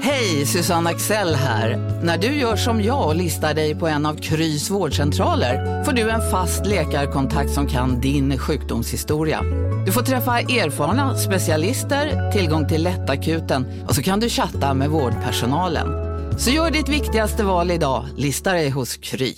Hej, Susanne Axel här. När du gör som jag och listar dig på en av Krys vårdcentraler får du en fast läkarkontakt som kan din sjukdomshistoria. Du får träffa erfarna specialister, tillgång till lättakuten och så kan du chatta med vårdpersonalen. Så gör ditt viktigaste val idag, lista dig hos Kry.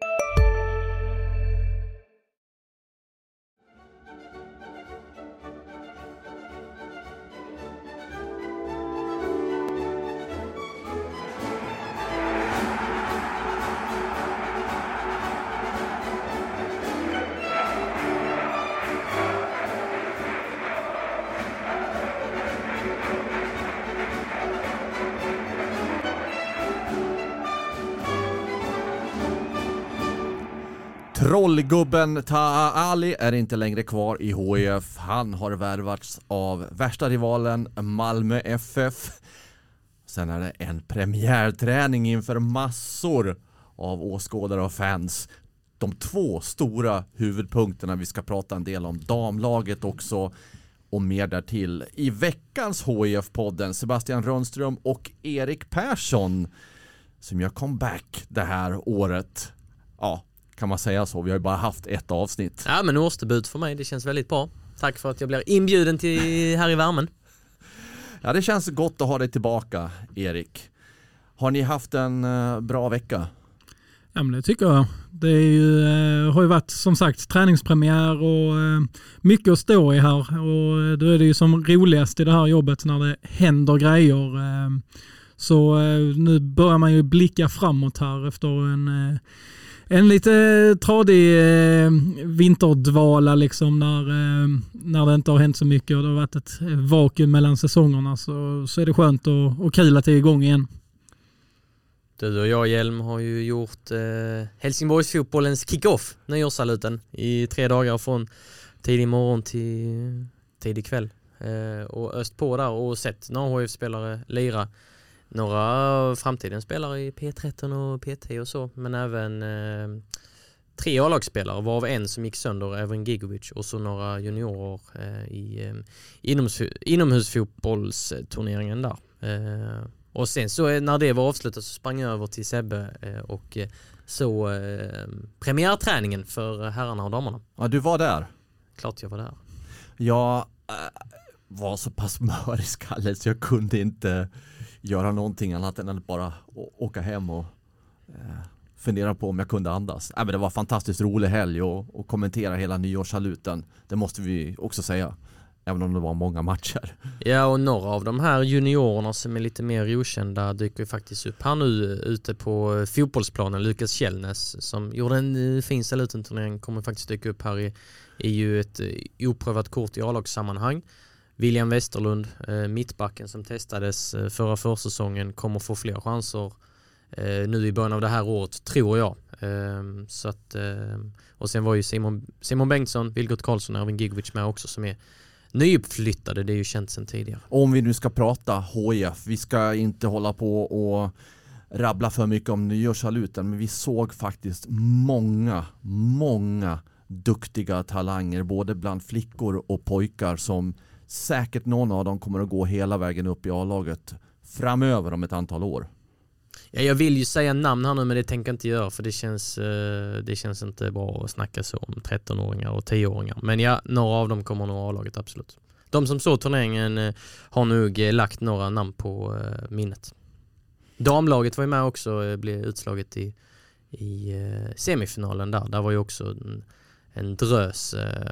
Trollgubben Taha Ali är inte längre kvar i HIF. Han har värvats av värsta rivalen Malmö FF. Sen är det en premiärträning inför massor av åskådare och fans. De två stora huvudpunkterna vi ska prata en del om. Damlaget också och mer därtill. I veckans HIF-podden Sebastian Rönnström och Erik Persson som gör comeback det här året. Ja, kan man säga så? Vi har ju bara haft ett avsnitt. Ja, men årsdebut för mig. Det känns väldigt bra. Tack för att jag blir inbjuden till här i värmen. Ja, det känns gott att ha dig tillbaka, Erik. Har ni haft en bra vecka? Ja, men det tycker jag. Det är ju, har ju varit som sagt träningspremiär och mycket att stå i här. Och då är det ju som roligast i det här jobbet när det händer grejer. Så nu börjar man ju blicka framåt här efter en lite tradig vinterdvala liksom när det inte har hänt så mycket och det har varit ett vakuum mellan säsongerna så är det skönt och kul att det är igång igen. Du och jag, Hjelm, har ju gjort Helsingborgs fotbollens kick-off nyårssaluten i 3 dagar från tidig morgon till tidig kväll. Och öst på där och sett några HIF-spelare lira. Några framtidens spelare i P13 och PT och så, men även 3 A-lagsspelare, varav en som gick sönder, Evren Gigovic, och så några juniorer i inomhusfotbollsturneringen där. Och sen så när det var avslutat så sprang jag över till Sebbe och så premiärträningen för herrarna och damerna. Ja, du var där? Klart jag var där. Jag var så pass mör i skallet så jag kunde inte göra någonting annat än att bara åka hem och fundera på om jag kunde andas. Men det var fantastiskt rolig helg och kommentera hela nyårssaluten. Det måste vi också säga. Även om det var många matcher. Ja, och några av de här juniorerna som är lite mer okända dyker ju faktiskt upp här nu ute på fotbollsplanen. Lukas Källnäs som gjorde en fin salutenturnering kommer faktiskt dyka upp här är ju ett oprövat kort i A-lagssammanhang. William Westerlund, mittbacken som testades förra försäsongen, kommer få fler chanser nu i början av det här året, tror jag. Så att, och sen var ju Simon Bengtsson, Vilgot Karlsson och Erwin Gigovic med också som är nyuppflyttade. Det är ju känt sedan tidigare. Om vi nu ska prata HIF, vi ska inte hålla på och rabbla för mycket om nyårssaluten, men vi såg faktiskt många duktiga talanger både bland flickor och pojkar som säkert någon av dem kommer att gå hela vägen upp i A-laget framöver om ett antal år. Ja, jag vill ju säga namn här nu, men det tänker jag inte göra för det känns inte bra att snacka så om 13-åringar och 10-åringar. Men ja, några av dem kommer nog A-laget, absolut. De som såg turneringen har nog lagt några namn på minnet. Damlaget var ju med också, blev utslaget i semifinalen där. Där var ju också en drös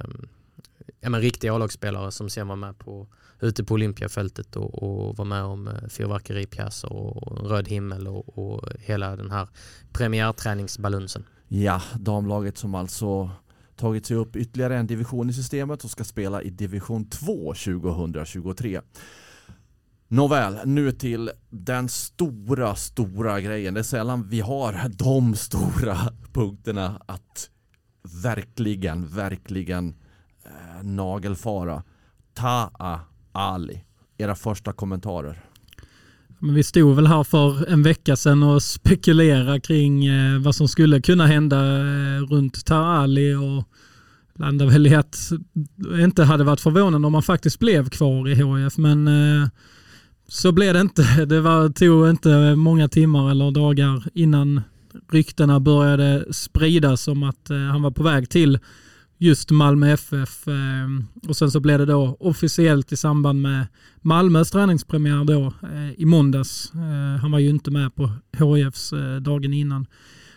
riktiga A-lagsspelare som sen var med ute på Olympiafältet och var med om fyrverkeripjäser och röd himmel och hela den här premiärträningsbalunsen. Ja, damlaget som alltså tagit sig upp ytterligare en division i systemet och ska spela i division 2 2023. Nåväl, nu till den stora grejen. Det är sällan vi har de stora punkterna att verkligen nagelfara. Taha Ali, era första kommentarer. Men vi stod väl här för en vecka sedan och spekulerade kring vad som skulle kunna hända runt Taha Ali och landade väl i att inte hade varit förvånande om man faktiskt blev kvar i HIF. Men Så blev det inte. Det tog inte många timmar eller dagar innan ryktena började spridas om att han var på väg till just Malmö FF. Och sen så blev det då officiellt i samband med Malmös träningspremiär då i måndags. Han var ju inte med på HIFs dagen innan.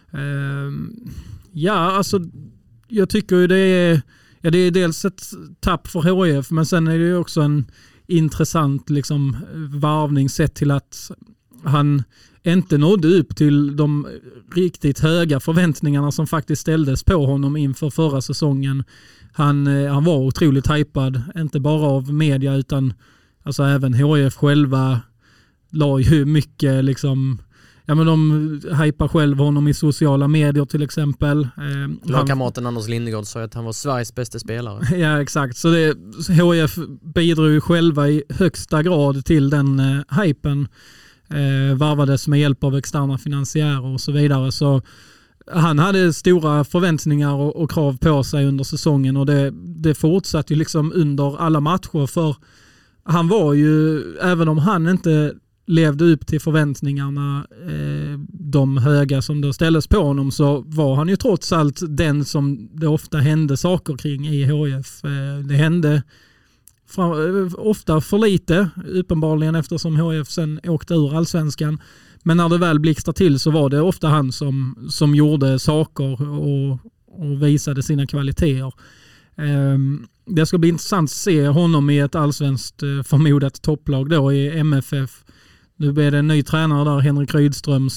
Alltså jag tycker ju det är dels ett tapp för HIF, men sen är det ju också en intressant liksom varvning sett till att han inte nådde upp till de riktigt höga förväntningarna som faktiskt ställdes på honom inför förra säsongen. Han var otroligt hypad, inte bara av media utan alltså även HIF själva la ju mycket liksom. Ja, men de hypar själv honom i sociala medier till exempel. Lagkamraten Anders Lindegård sa att han var Sveriges bästa spelare. Ja, exakt. Så HIF bidrog ju själva i högsta grad till den hypen. Varvades med hjälp av externa finansiärer och så vidare. Så han hade stora förväntningar och krav på sig under säsongen, och det fortsatte ju liksom under alla matcher, för han var ju, även om han inte levde upp till förväntningarna, de höga som då ställdes på honom, så var han ju trots allt den som det ofta hände saker kring i HIF. Det hände ofta för lite, uppenbarligen, eftersom HIF sen åkte ur allsvenskan. Men när det väl blixtrade till så var det ofta han som gjorde saker och visade sina kvaliteter. Det ska bli intressant att se honom i ett allsvenskt förmodat topplag då i MFF. Nu blir det en ny tränare där, Henrik Rydström,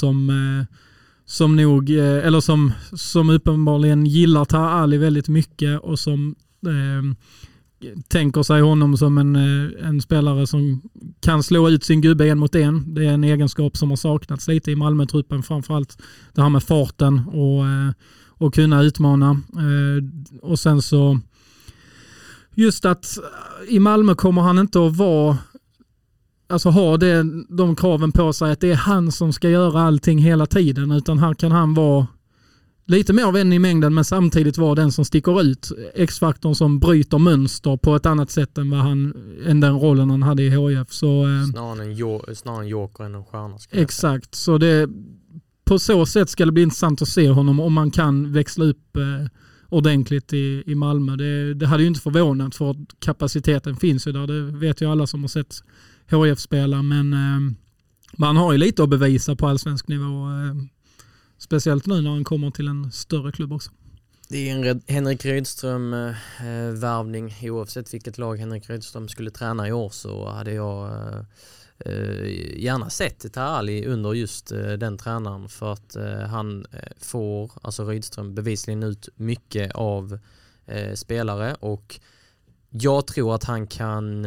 som uppenbarligen gillar Taha Ali väldigt mycket och som tänker sig honom som en spelare som kan slå ut sin gubbe en mot en. Det är en egenskap som har saknats lite i Malmö-truppen, framförallt det här med farten och kunna utmana. Och sen så just att i Malmö kommer han inte att vara, alltså ha de kraven på sig att det är han som ska göra allting hela tiden, utan här kan han vara lite mer vän i mängden, men samtidigt vara den som sticker ut. X-faktorn som bryter mönster på ett annat sätt än den rollen han hade i HIF. Så, snarare en joker än en stjärna. Exakt. Så på så sätt ska det bli intressant att se honom om man kan växla upp ordentligt i Malmö. Det hade ju inte förvånat, för kapaciteten finns ju där. Det vet ju alla som har sett HIF spela, men man har ju lite att bevisa på allsvensk nivå. Speciellt nu när han kommer till en större klubb också. Det är en Henrik Rydström-värvning. Oavsett vilket lag Henrik Rydström skulle träna i år så hade jag gärna sett Taha Ali under just den tränaren, för att han får, alltså Rydström, bevisligen ut mycket av spelare, och jag tror att han kan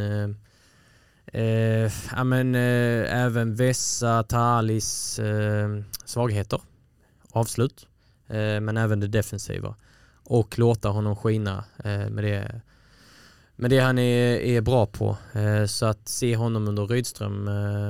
även vässa Taha Alis svagheter, avslut, men även det defensiva, och låta honom skina med det han är bra på. Så att se honom under Rydström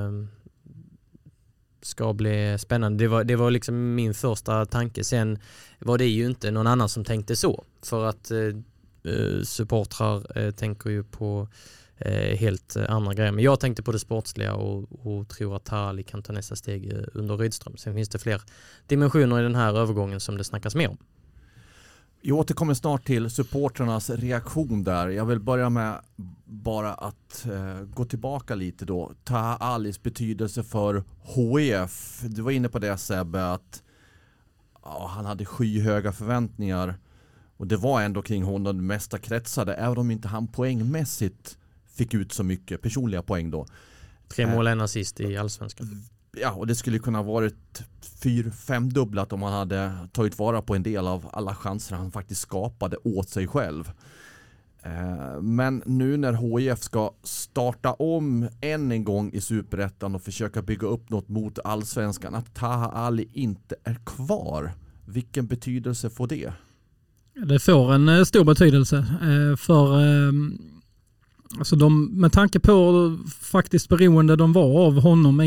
ska bli spännande. Det var liksom min första tanke. Sen var det ju inte någon annan som tänkte så, för att supportrar tänker ju på helt andra grejer. Men jag tänkte på det sportsliga och tror att Taha Ali kan ta nästa steg under Rydström. Sen finns det fler dimensioner i den här övergången som det snackas mer om. Jag återkommer snart till supportrarnas reaktion där. Jag vill börja med bara att gå tillbaka lite då. Taha Alis betydelse för HIF. Du var inne på det, Sebbe, att han hade skyhöga förväntningar. Och det var ändå kring honom det mesta kretsade, även om inte han poängmässigt fick ut så mycket personliga poäng då. 3 mål, en assist i allsvenskan. Ja, och det skulle kunna varit 4-5 dubblat om han hade tagit vara på en del av alla chanser han faktiskt skapade åt sig själv. Men nu när HIF ska starta om än en gång i Superettan och försöka bygga upp något mot allsvenskan, att Taha Ali inte är kvar, vilken betydelse får det? Det får en stor betydelse för alltså med tanke på faktiskt beroende de var av honom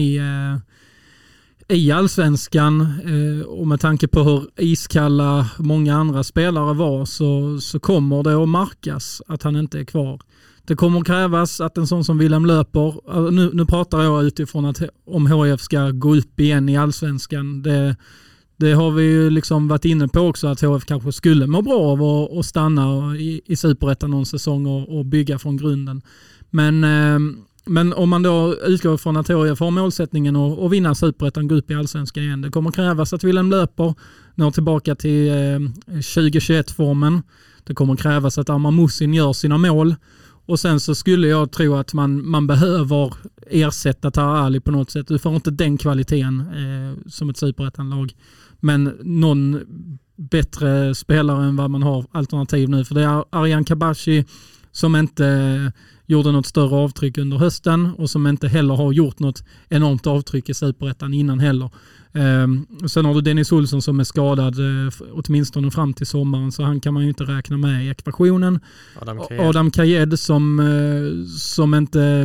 i allsvenskan, och med tanke på hur iskalla många andra spelare var, så kommer det att märkas att han inte är kvar. Det kommer krävas att en sån som Willem Löper, nu pratar jag utifrån att om HIF ska gå upp igen i Allsvenskan, det har vi ju liksom varit inne på också, att HIF kanske skulle må bra av att stanna i Superettan någon säsong och bygga från grunden. Men om man då utgår från att HIF har målsättningen att vinna Superettan, gå upp i Allsvenskan igen, det kommer krävas att Willem Löper når tillbaka till 2021-formen. Det kommer krävas att Arman Musin gör sina mål. Och sen så skulle jag tro att man behöver ersätta Taha Ali på något sätt. Du får inte den kvaliteten som ett Superettan-lag. Men någon bättre spelare än vad man har alternativ nu. För det är Arjan Kabashi som inte gjorde något större avtryck under hösten och som inte heller har gjort något enormt avtryck i Superettan innan heller. Sen har du Dennis Olsson som är skadad åtminstone fram till sommaren, så han kan man ju inte räkna med i ekvationen. Adam Kajed som inte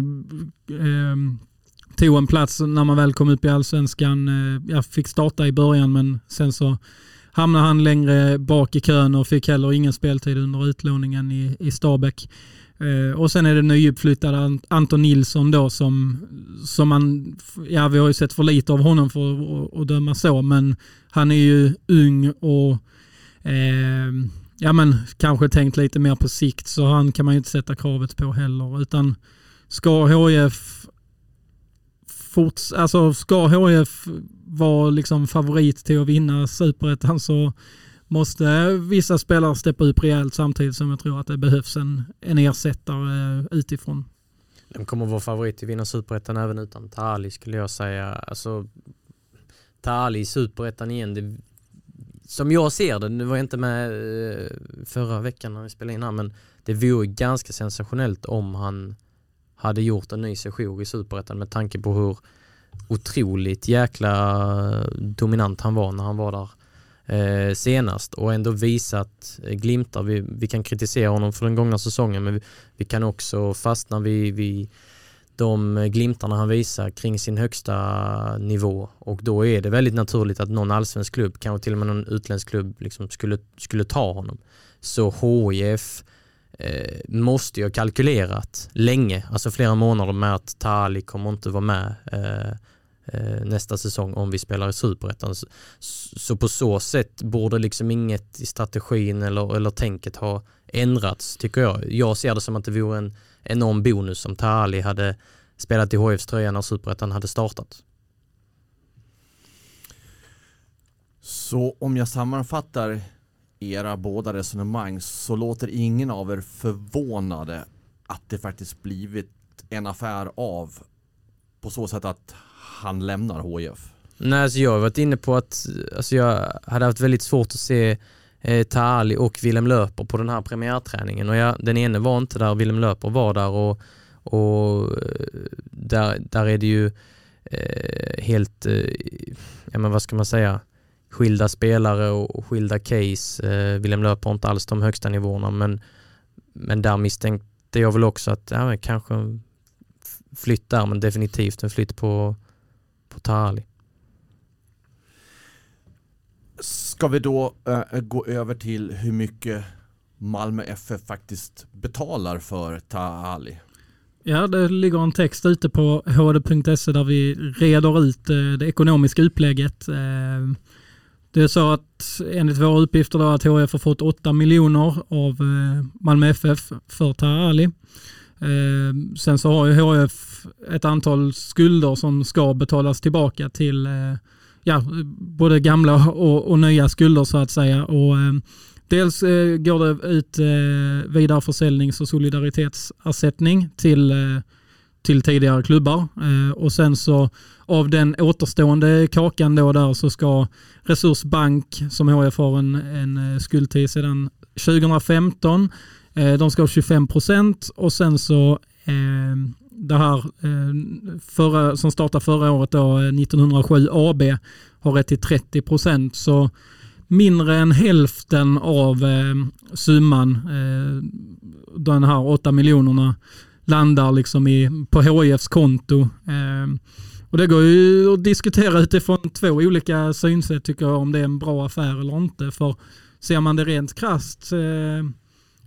tog en plats när man väl kom upp i Allsvenskan. Jag fick starta i början, men sen så hamnade han längre bak i kön och fick heller ingen speltid under utlåningen i Stabäck. Och sen är det nyuppflyttade Anton Nilsson då som man, ja, vi har ju sett för lite av honom för att döma så, men han är ju ung och kanske tänkt lite mer på sikt, så han kan man ju inte sätta kravet på heller, utan ska HIF vara liksom favorit till att vinna Superettan, så måste vissa spelare steppa upp rejält, samtidigt som jag tror att det behövs en ersättare utifrån. De kommer vara favorit till att vinna Superettan även utan Taha Ali, skulle jag säga. Alltså, Taha Ali i Superettan igen, som jag ser det, nu var jag inte med förra veckan när vi spelade in här, men det vore ganska sensationellt om han hade gjort en ny session i Superettan, med tanke på hur otroligt jäkla dominant han var när han var där senast, och ändå visat glimtar. Vi kan kritisera honom för den gångna säsongen, men vi kan också fastna vid de glimtarna han visar kring sin högsta nivå, och då är det väldigt naturligt att någon allsvensk klubb, kanske till och med någon utländsk klubb, liksom skulle ta honom. Så HIF måste ju ha kalkylerat länge, alltså flera månader, med att Taha Ali kommer inte vara med nästa säsong om vi spelar i Superettan. Så på så sätt borde liksom inget i strategin eller tänket ha ändrats, tycker jag. Jag ser det som att det vore en enorm bonus om Taha Ali hade spelat i HIFs tröja när Superettan hade startat. Så om jag sammanfattar era båda resonemang, så låter ingen av er förvånade att det faktiskt blivit en affär av, på så sätt att han lämnar HIF? Nej, alltså jag har varit inne på att jag hade haft väldigt svårt att se Taha Ali och Willem Löper på den här premiärträningen, och den ene var inte där, Willem Löper var där, och där är det ju helt vad ska man säga, skilda spelare och skilda case. Willem Löper inte alls de högsta nivåerna, men där misstänkte jag väl också att kanske flytt där, men definitivt en flytt på Taha Ali. Ska vi då gå över till hur mycket Malmö FF faktiskt betalar för Taha Ali? Ja, det ligger en text ute på hd.se där vi reder ut det ekonomiska upplägget. Det är så att enligt våra uppgifter då, att HIF har fått 8 miljoner av Malmö FF för Taha Ali. Sen så har ju HIF ett antal skulder som ska betalas tillbaka till både gamla och nya skulder, så att säga. Och dels går det ut vidareförsäljnings- och solidaritetsersättning till tidigare klubbar. Och sen så av den återstående kakan då där, så ska Resursbank, som HIF har en skuld till sedan 2015, de ska ha 25%, och sen så det här som startade förra året då, 1907 AB, har rätt till 30%, så mindre än hälften av summan, den här 8 miljonerna, landar liksom på HIFs konto. Och det går ju att diskutera utifrån 2 olika synsätt, tycker jag, om det är en bra affär eller inte. För ser man det rent krasst,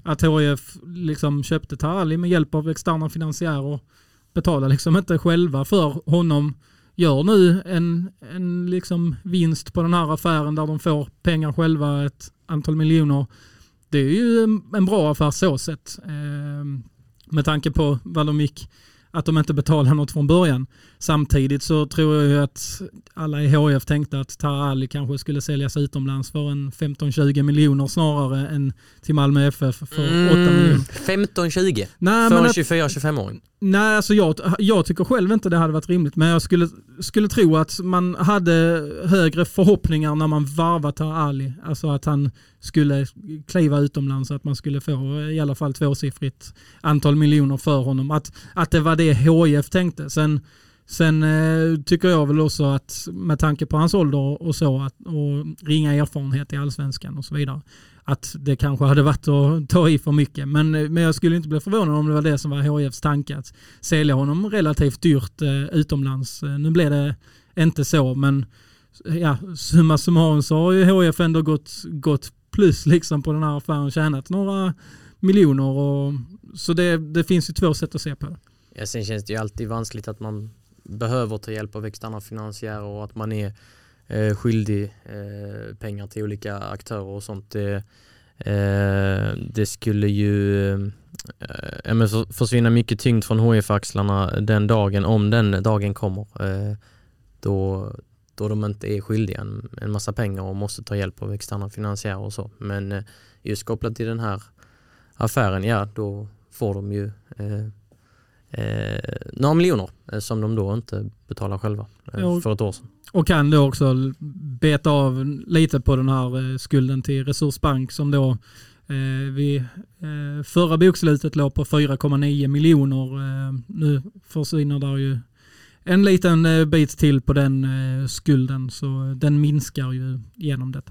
att HIF liksom köpte Taha med hjälp av externa finansiärer, betalar liksom inte själva för honom, gör nu en liksom vinst på den här affären där de får pengar själva, ett antal miljoner. Det är ju en bra affär så sett. Med tanke på vad de gick, att de inte betalade något från början. Samtidigt så tror jag ju att alla i HIF tänkte att Taha Ali kanske skulle säljas utomlands för en 15-20 miljoner snarare än till Malmö FF för 8 miljoner. 15-20? Nej, för en 24-25-åring? Nej, alltså jag tycker själv inte det hade varit rimligt, men jag skulle tro att man hade högre förhoppningar när man varvar Taha Ali. Alltså att han skulle kliva utomlands, att man skulle få i alla fall 2-siffrigt antal miljoner för honom. Att det var det HIF tänkte. Sen tycker jag väl också att med tanke på hans ålder och så, och ringa erfarenhet i Allsvenskan och så vidare, att det kanske hade varit att ta i för mycket. Men jag skulle inte bli förvånad om det var det som var HIFs tanke, att sälja honom relativt dyrt utomlands. Nu blev det inte så, men ja, summa summarum så har ju HIF ändå gått plus liksom på den här affären, tjänat några miljoner. Och, så det finns ju två sätt att se på det. Ja, sen känns det ju alltid vanskligt att man behöver ta hjälp av externa finansiärer och att man är skyldig pengar till olika aktörer och sånt. Det skulle ju försvinna mycket tyngd från HIF-axlarna den dagen, om den dagen kommer, då de inte är skyldiga en massa pengar och måste ta hjälp av externa finansiärer och så. Men just kopplat till den här affären, ja, då får de ju några miljoner som de då inte betalar själva för ett år sedan. Och kan då också beta av lite på den här skulden till Resursbank som då vid förra bokslutet låg på 4,9 miljoner. Nu försvinner där ju en liten bit till på den skulden, så den minskar ju genom detta.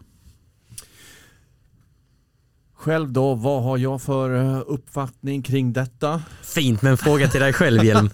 Själv då, vad har jag för uppfattning kring detta? Fint, men fråga till dig själv, Hjelm.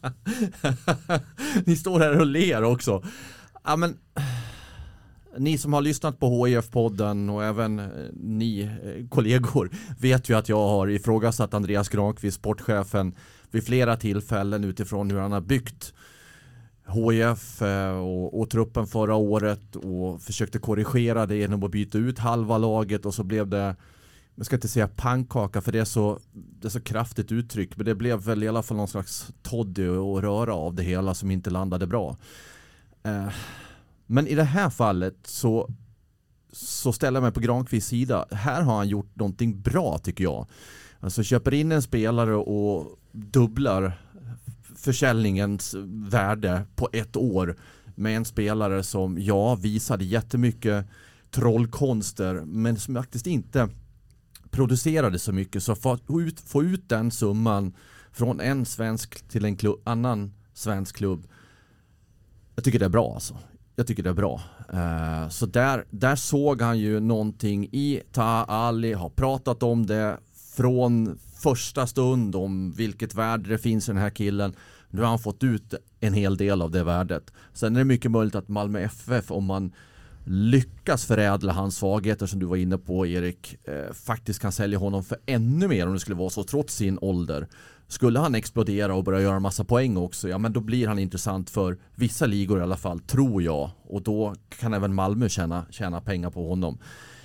Ni står här och ler också. Ja, men ni som har lyssnat på HIF-podden och även ni kollegor vet ju att jag har ifrågasatt Andreas Granqvist, sportchefen, vid flera tillfällen utifrån hur han har byggt HIF och truppen förra året, och försökte korrigera det genom att byta ut halva laget, och så blev det, jag ska inte säga pannkaka för det är så kraftigt uttryck, men det blev väl i alla fall någon slags toddy och röra av det hela som inte landade bra. Men i det här fallet så ställer jag mig på Granqvists sida. Här har han gjort någonting bra, tycker jag. Alltså köper in en spelare och dubblar försäljningens värde på ett år med en spelare som visade jättemycket trollkonster, men som faktiskt inte producerade så mycket. Så få ut den summan från en svensk till en annan svensk klubb, jag tycker det är bra alltså. Jag tycker det är bra. Så där såg han ju någonting i Taha Ali, har pratat om det från första stund, om vilket värde det finns i den här killen. Nu har han fått ut en hel del av det värdet. Sen är det mycket möjligt att Malmö FF, om man lyckas förädla hans svagheter som du var inne på, Erik, faktiskt kan sälja honom för ännu mer om det skulle vara så, trots sin ålder. Skulle han explodera och börja göra en massa poäng också, ja men då blir han intressant för vissa ligor i alla fall, tror jag. Och då kan även Malmö tjäna pengar på honom.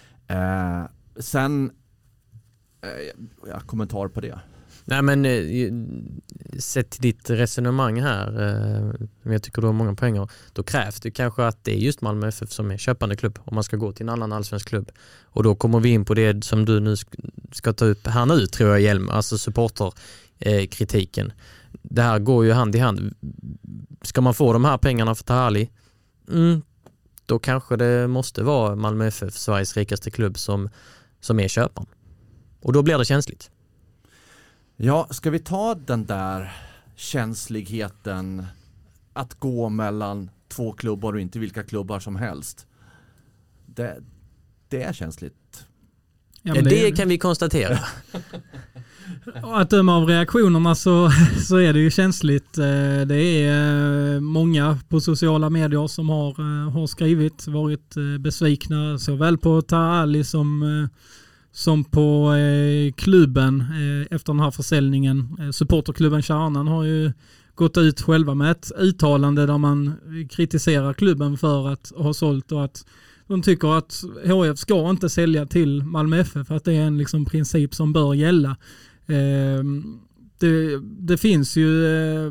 Kommentar på det. Nej, men sett till ditt resonemang här, jag tycker du har många pengar, då krävs det kanske att det är just Malmö FF som är köpande klubb om man ska gå till en annan allsvensk klubb. Och då kommer vi in på det som du nu ska ta upp här nu, tror jag, Hjelm, alltså supporterkritiken. Det här går ju hand i hand. Ska man få de här pengarna för Taha Ali, då kanske det måste vara Malmö FF, Sveriges rikaste klubb, som är köparen. Och då blir det känsligt. Ja, ska vi ta den där känsligheten att gå mellan två klubbar och inte vilka klubbar som helst? Det är känsligt. Ja, det kan vi konstatera. Att döma av reaktionerna så är det ju känsligt. Det är många på sociala medier som har skrivit, varit besvikna såväl på Taha Ali som som på klubben efter den här försäljningen. Supporterklubben Kärnan har ju gått ut själva med ett uttalande där man kritiserar klubben för att ha sålt och att de tycker att HIF ska inte sälja till Malmö FF för att det är en liksom princip som bör gälla. Det finns ju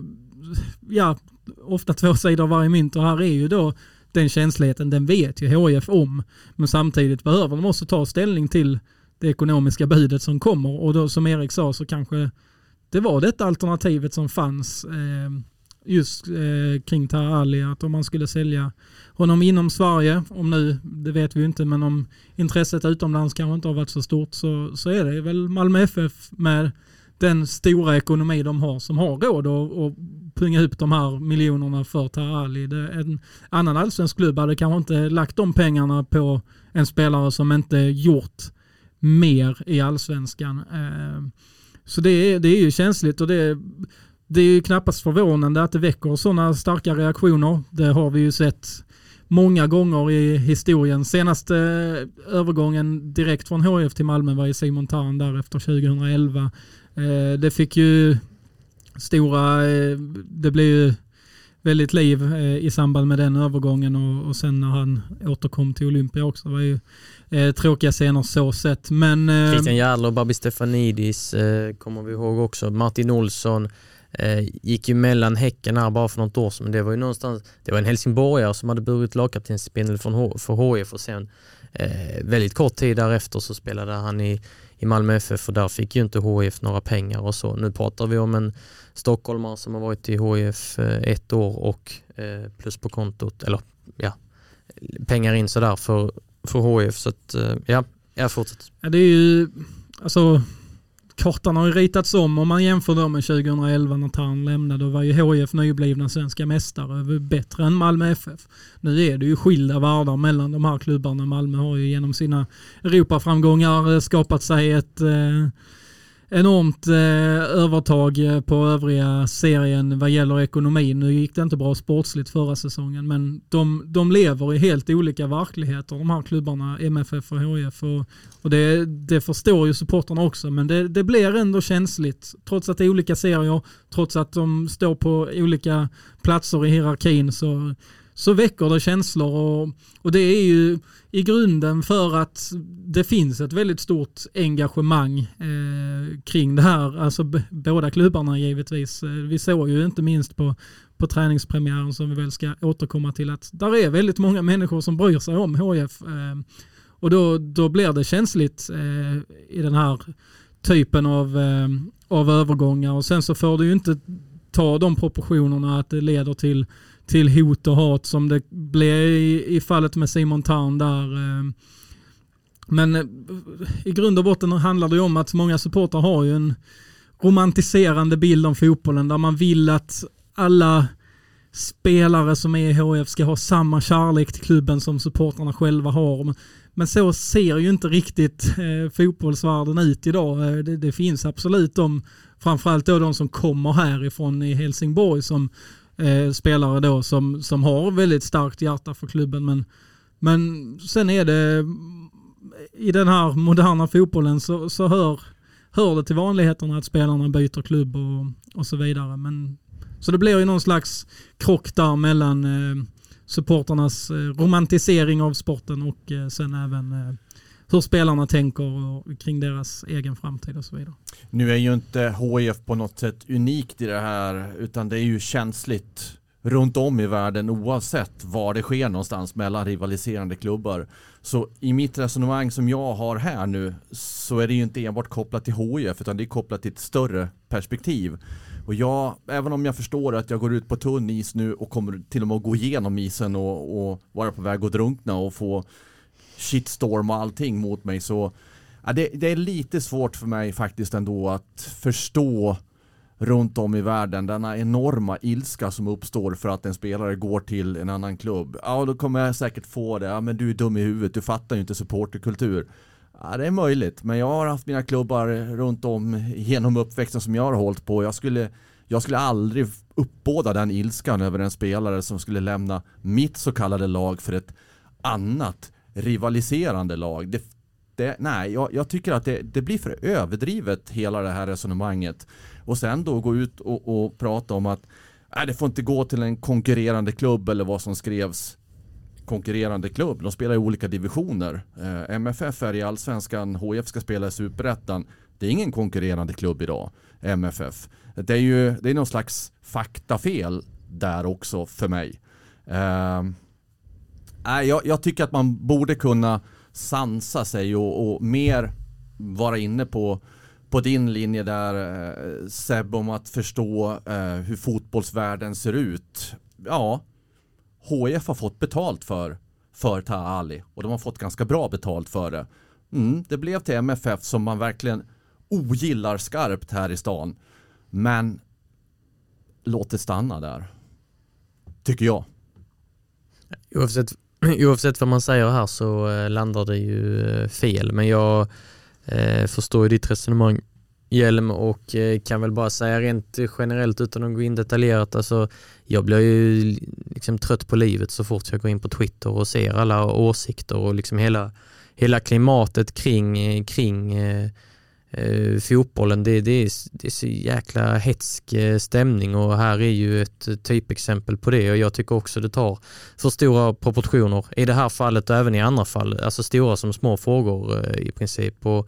ofta två sidor varje mynt och här är ju då den känsligheten, den vet ju HIF om, men samtidigt behöver de också ta ställning till det ekonomiska budet som kommer och då som Erik sa så kanske det var det alternativet som fanns just kring Taha Ali, att om man skulle sälja honom inom Sverige, om nu, det vet vi ju inte, men om intresset utomlands kanske inte har varit så stort så är det väl Malmö FF med den stora ekonomi de har som har råd att punga upp de här miljonerna för Taha Ali. En annan allsvensk klubb hade kanske inte lagt de pengarna på en spelare som inte gjort mer i allsvenskan. Så det är ju känsligt och det är ju knappast förvånande att det väcker sådana starka reaktioner. Det har vi ju sett många gånger i historien. Senaste övergången direkt från HIF till Malmö var i Simon Tarn där efter 2011. Det fick ju det blev ju väldigt liv i samband med den övergången och sen när han återkom till Olympia också var ju tråkiga scener så sett. Men Christian Järler och Babi Stefanidis kommer vi ihåg också. Martin Olsson gick ju mellan Häcken här bara för något år sedan, men det var ju någonstans, det var en helsingborgare som hade burit lagkaptensspindel för HIF och sen väldigt kort tid därefter så spelade han i Malmö FF och där fick ju inte HIF några pengar och så. Nu pratar vi om en stockholmare som har varit i HIF 1 år och plus på kontot, eller ja, pengar in sådär för HIF, så att jag fortsätter. Ja, det är ju, alltså kartan har ju ritats om man jämför dem med 2011 när Tarn lämnade, då var ju HIF nyblivna svenska mästare, bättre än Malmö FF. Nu är det ju skilda världar mellan de här klubbarna. Malmö har ju genom sina Europaframgångar skapat sig ett enormt övertag på övriga serien vad gäller ekonomin. Nu gick det inte bra sportsligt förra säsongen, men de lever i helt olika verkligheter, de här klubbarna, MFF och HIF, och det förstår ju supporterna också, men det blir ändå känsligt trots att det är olika serier, trots att de står på olika platser i hierarkin, så väcker det känslor och det är ju i grunden för att det finns ett väldigt stort engagemang kring det här. Alltså båda klubbarna givetvis. Vi såg ju inte minst på träningspremiären som vi väl ska återkomma till att där är väldigt många människor som bryr sig om HIF och då blir det känsligt i den här typen av övergångar och sen så får du ju inte ta de proportionerna att det leder till hot och hat som det blev i fallet med Simon Tarn där. Men i grund och botten handlar det om att många supportrar har ju en romantiserande bild om fotbollen där man vill att alla spelare som är i HIF ska ha samma kärlek till klubben som supportrarna själva har. Men så ser ju inte riktigt fotbollsvärlden ut idag. Det finns absolut framförallt då de som kommer härifrån i Helsingborg som spelare då som har väldigt starkt hjärta för klubben, men sen är det i den här moderna fotbollen så hör det till vanligheterna att spelarna byter klubb och så vidare, men så det blir ju någon slags krock där mellan supporternas romantisering av sporten och sen även hur spelarna tänker kring deras egen framtid och så vidare. Nu är ju inte HIF på något sätt unikt i det här, utan det är ju känsligt runt om i världen oavsett var det sker någonstans mellan rivaliserande klubbar. Så i mitt resonemang som jag har här nu så är det ju inte enbart kopplat till HIF utan det är kopplat till ett större perspektiv. Och även om jag förstår att jag går ut på tunn is nu och kommer till och med att gå igenom isen och vara på väg att drunkna och få shitstorm och allting mot mig, så det är lite svårt för mig faktiskt ändå att förstå runt om i världen denna enorma ilska som uppstår för att en spelare går till en annan klubb. Ja, då kommer jag säkert få det. Ja, men du är dum i huvudet, du fattar ju inte supporterkultur. Ja, det är möjligt, men jag har haft mina klubbar runt om genom uppväxten som jag har hållit på. Jag skulle aldrig uppbåda den ilskan över en spelare som skulle lämna mitt så kallade lag för ett annat rivaliserande lag. Jag tycker att det blir för överdrivet hela det här resonemanget. Och sen då gå ut och prata om att det får inte gå till en konkurrerande klubb eller vad som skrevs. Konkurrerande klubb. De spelar i olika divisioner. MFF är i Allsvenskan, HIF ska spela i Superettan. Det är ingen konkurrerande klubb idag, MFF. Det är någon slags faktafel där också för mig. Jag tycker att man borde kunna sansa sig och mer vara inne på din linje där, Seb, om att förstå hur fotbollsvärlden ser ut. Ja, HIF har fått betalt för Taha Ali och de har fått ganska bra betalt för det. Det blev till MFF som man verkligen ogillar skarpt här i stan. Men låt det stanna där, tycker jag. Oavsett vad man säger här så landar det ju fel. Men jag förstår ju ditt resonemang, Hjelm, och kan väl bara säga rent generellt utan att gå in detaljerat. Alltså, jag blir ju liksom trött på livet så fort jag går in på Twitter och ser alla åsikter och liksom hela klimatet kring fotbollen. Det är så jäkla hetsk stämning, och här är ju ett typexempel på det, och jag tycker också det tar för stora proportioner i det här fallet och även i andra fall, alltså stora som små frågor i princip. Och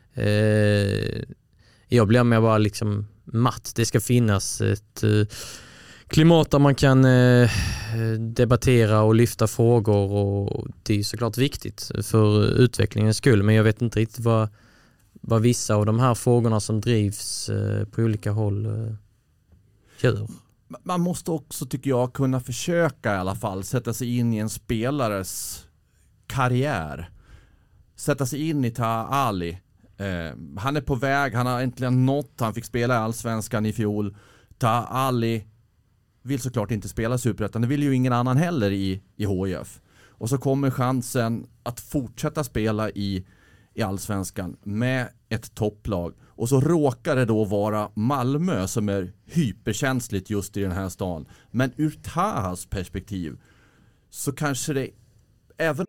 jag blir med bara liksom matt. Det ska finnas ett klimat där man kan debattera och lyfta frågor, och det är såklart viktigt för utvecklingens skull, men jag vet inte riktigt vad vissa av de här frågorna som drivs på olika håll gör. Man måste också, tycker jag, kunna försöka i alla fall sätta sig in i en spelares karriär. Sätta sig in i Taha Ali. Han är på väg, han har äntligen nått, han fick spela i Allsvenskan i fjol. Taha Ali vill såklart inte spela Superettan, det vill ju ingen annan heller i HIF. Och så kommer chansen att fortsätta spela i Allsvenskan med ett topplag, och så råkar det då vara Malmö som är hyperkänsligt just i den här stan. Men ur Tahas perspektiv så kanske det även...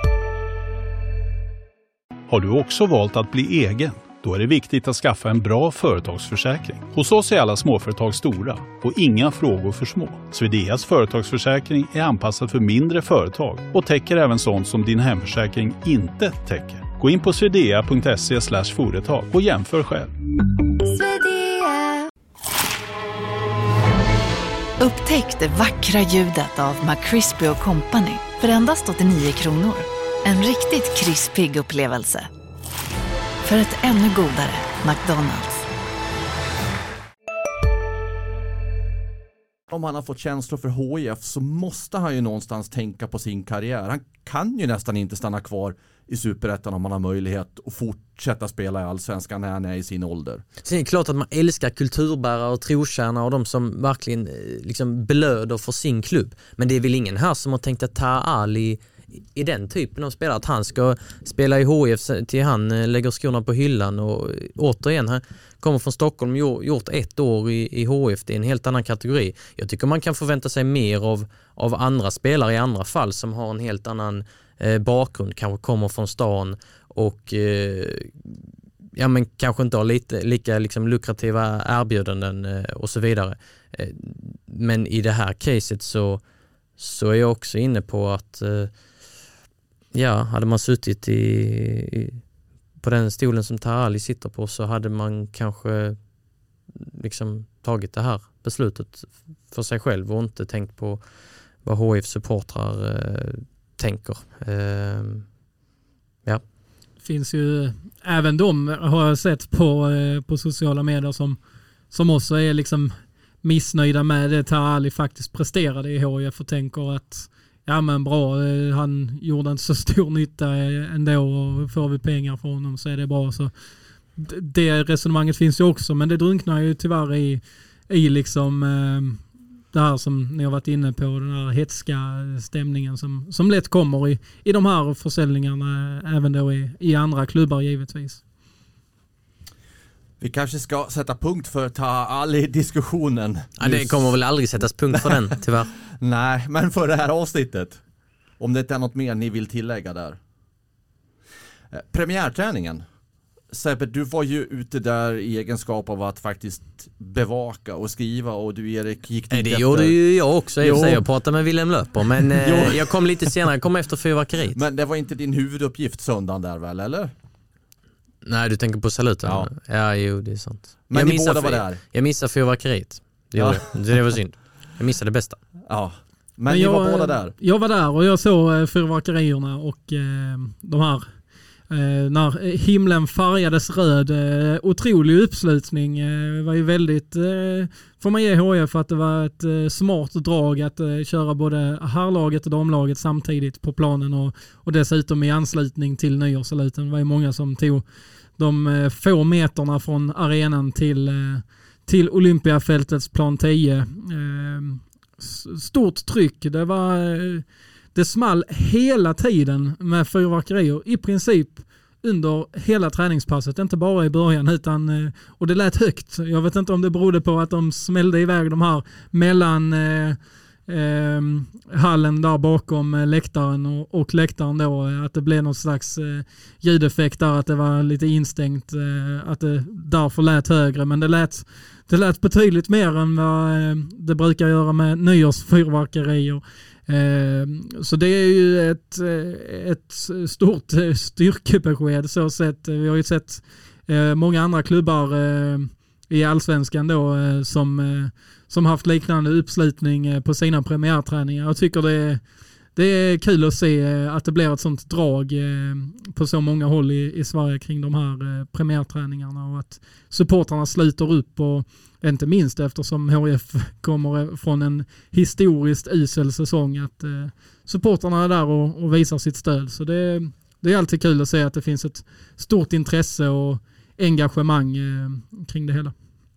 Har du också valt att bli egen? Då är det viktigt att skaffa en bra företagsförsäkring. Hos oss är alla småföretag stora och inga frågor för små. Swedeas företagsförsäkring är anpassad för mindre företag och täcker även sånt som din hemförsäkring inte täcker. Gå in på swedea.se/företag och jämför själv. Upptäck det vackra ljudet av McCrispy & Company för endast 89 kronor. En riktigt krispig upplevelse. För ett ännu godare McDonald's. Om han har fått känslor för HIF så måste han ju någonstans tänka på sin karriär. Han kan ju nästan inte stanna kvar i Superettan om han har möjlighet att fortsätta spela i Allsvenskan när han är i sin ålder. Sen är det klart att man älskar kulturbärare och trotjänare och de som verkligen liksom blöder för sin klubb. Men det är väl ingen här som har tänkt att Taha Ali i den typen av spelare, att han ska spela i HIF till han lägger skorna på hyllan. Och återigen, han kommer från Stockholm, gjort 1 år i HIF, det är en helt annan kategori. Jag tycker man kan förvänta sig mer av andra spelare i andra fall som har en helt annan bakgrund, kanske kommer från stan och men kanske inte har lika liksom lukrativa erbjudanden och så vidare. Men i det här caset så är jag också inne på att hade man suttit på den stolen som Taha Ali sitter på, så hade man kanske liksom tagit det här beslutet för sig själv och inte tänkt på vad HIF-supportrar tänker. Det finns ju även de, har jag sett på sociala medier, som också är liksom missnöjda med det Taha Ali faktiskt presterade i HIF och tänker att men bra, han gjorde inte så stor nytta ändå, och får vi pengar från honom så är det bra. Så det resonemanget finns ju också, men det drunknar ju tyvärr i liksom det här som ni har varit inne på, den här hetska stämningen som lätt kommer i de här försäljningarna, även då i andra klubbar givetvis. Vi kanske ska sätta punkt för Taha Ali-diskussionen. Ja, det kommer väl aldrig sättas punkt för den, tyvärr. Nej, men för det här avsnittet. Om det inte är något mer ni vill tillägga där. Premiärträningen. Sebbe, du var ju ute där i egenskap av att faktiskt bevaka och skriva, och du Erik gick dit. Det gjorde ju jag också. Jag pratade med Willem Löper, men jag kom lite senare. Jag kom efter fyrverkeriet. Men det var inte din huvuduppgift söndagen där väl, eller? Nej, du tänker på saluten? Ja, jo, det är sant. Men ni båda var där? Jag missade fyrverkeriet. Det gjorde jag. Det var synd. Jag missade det bästa. Ja. Men jag var båda där? Jag var där och jag såg fyrverkerierna och de här när himlen färgades röd, otrolig uppslutning. Var ju väldigt, får man ge HIF att det var ett smart drag att köra både herrlaget och damlaget samtidigt på planen och dessutom i anslutning till nyårssaluten. Det var ju många som tog de få meterna från arenan till Olympiafältets plan 10. Stort tryck. Det small hela tiden med fyrverkerier i princip under hela träningspasset, inte bara i början utan, och det lät högt. Jag vet inte om det berodde på att de smällde iväg de här mellan hallen där bakom läktaren och läktaren då, att det blev någon slags ljudeffekt där, att det var lite instängt, att det därför lät högre, men det lät betydligt mer än vad det brukar göra med nyårsfyrverkerier. Så det är ju ett stort styrkebesked så sett. Vi har ju sett många andra klubbar i Allsvenskan då som haft liknande uppslutning på sina premiärträningar. Jag tycker det är kul att se att det blir ett sånt drag på så många håll i Sverige kring de här premiärträningarna, och att supportarna sluter upp, och inte minst eftersom HIF kommer från en historiskt usel säsong, att supportarna är där och visar sitt stöd. Så det är alltid kul att se att det finns ett stort intresse och engagemang kring det hela.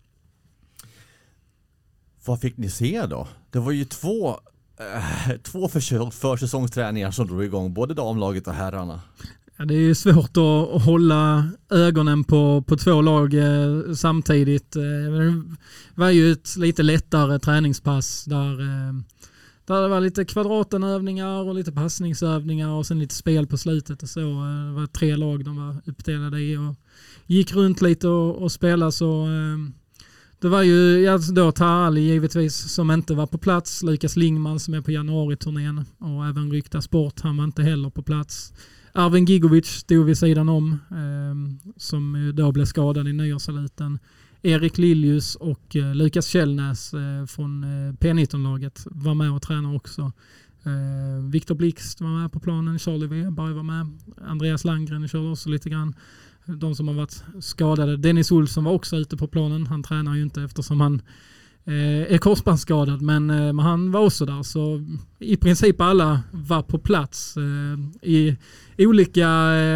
Vad fick ni se då? Det var ju två försäsongsträningar som drog igång, både damlaget och herrarna. Ja, det är svårt att hålla ögonen på två lag samtidigt. Det var ju ett lite lättare träningspass där det var lite kvadratenövningar och lite passningsövningar och sen lite spel på slutet och så. Det var 3 lag de var uppdelade i och gick runt lite och spelade så. Det var ju då Tali givetvis som inte var på plats. Lukas Lingman som är på januariturnén och även Rykta Sport, han var inte heller på plats. Arvin Gigovic stod vid sidan om som då blev skadad i nyårsaluten. Erik Liljus och Lukas Källnäs från P19-laget var med och tränade också. Viktor Blixt var med på planen, Charlie Weberg var med, Andreas Landgren körde också lite grann. De som har varit skadade. Dennis Olsson var också ute på planen. Han tränar ju inte eftersom han är korsbandsskadad, men han var också där. Så i princip alla var på plats i olika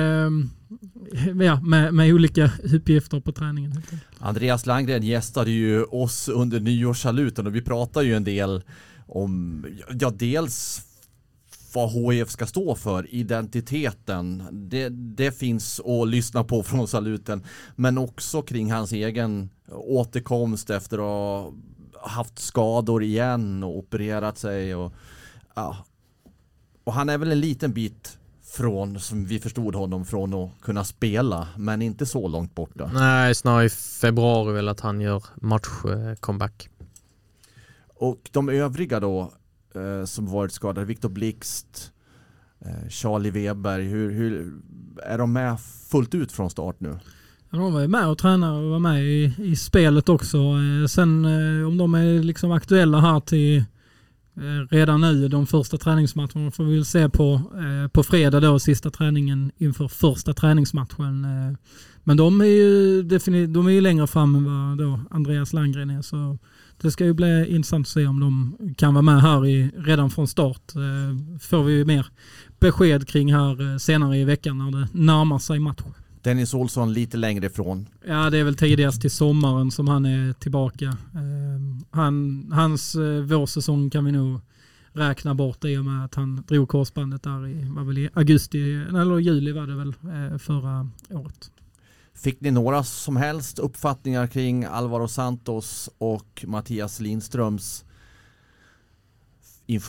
med olika uppgifter på träningen. Andreas Landgren gästade ju oss under nyårssaluten och vi pratade ju en del om dels vad HIF ska stå för, identiteten. Det finns att lyssna på från saluten, men också kring hans egen återkomst efter att ha haft skador igen och opererat sig och han är väl en liten bit från, som vi förstod honom, från att kunna spela, men inte så långt borta. Nej, snarare i februari väl att han gör match-comeback. Och de övriga då som varit skadade, Viktor Blixt, Charlie Weberg, hur är de med fullt ut från start nu? Ja, de var med och tränade och var med i spelet också. Sen om de är liksom aktuella här till redan nu, de första träningsmatcherna får vi väl se på fredag då, sista träningen inför första träningsmatchen. Men de är ju längre fram än vad då Andreas Landgren är, så det ska ju bli intressant att se om de kan vara med här redan från start. Får vi ju mer besked kring här senare i veckan när det närmar sig match. Dennis Olsson lite längre ifrån. Ja, det är väl tidigast till sommaren som han är tillbaka. Hans vårsäsong kan vi nog räkna bort i och med att han drog korsbandet där i augusti eller juli var det väl förra året. Fick ni några som helst uppfattningar kring Alvaro Santos och Mattias Lindströms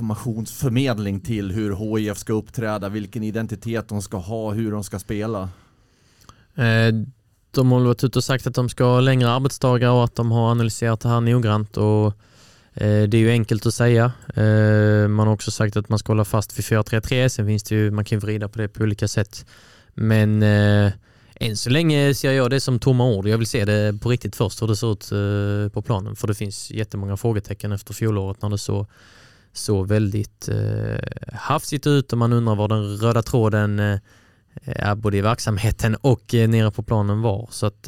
informationsförmedling till hur HIF ska uppträda, vilken identitet de ska ha, hur de ska spela? De har varit ute och sagt att de ska ha längre arbetsdagar och att de har analyserat det här noggrant och det är ju enkelt att säga. Man har också sagt att man ska hålla fast vid 4-3-3. Sen finns det ju, man kan vrida på det på olika sätt. Men än så länge ser jag det som tomma ord. Jag vill se det på riktigt först hur det ser ut på planen. För det finns jättemånga frågetecken efter fjolåret när det så väldigt hafsigt ut och man undrar var den röda tråden både i verksamheten och nere på planen var. Så att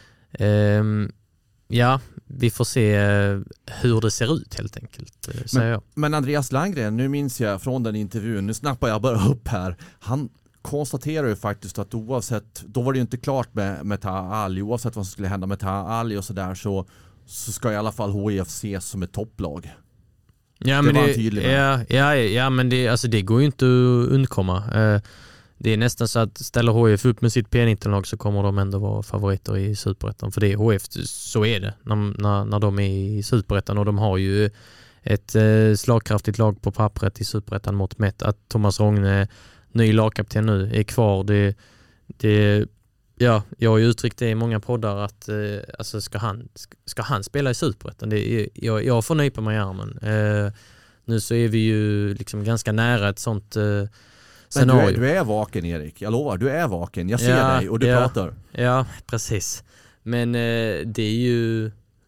ja, vi får se hur det ser ut helt enkelt, säger jag. Men Andreas Landgren, nu minns jag från den intervjun, nu snappar jag bara upp här. Han konstaterar ju faktiskt att oavsett, då var det ju inte klart med Taha Ali, oavsett vad som skulle hända med Taha Ali och sådär så ska i alla fall HIF ses som ett topplag. Ja, men men det, alltså, det går ju inte att undkomma. Det är nästan så att ställer HIF upp med sitt P19-lag så kommer de ändå vara favoriter i Superettan. För det är HIF, så är det när de är i Superettan. Och de har ju ett slagkraftigt lag på pappret i Superettan mot mätt. Att Thomas Rogne, ny lagkapten nu, är kvar. Ja, jag har ju uttryckt det i många poddar att alltså ska han spela i Superettan? Jag får nypa mig i armen. Nu så är vi ju liksom ganska nära ett sånt scenario. Men du är vaken, Erik. Jag lovar, du är vaken. Jag ser dig och du pratar. Ja, precis. Men det är ju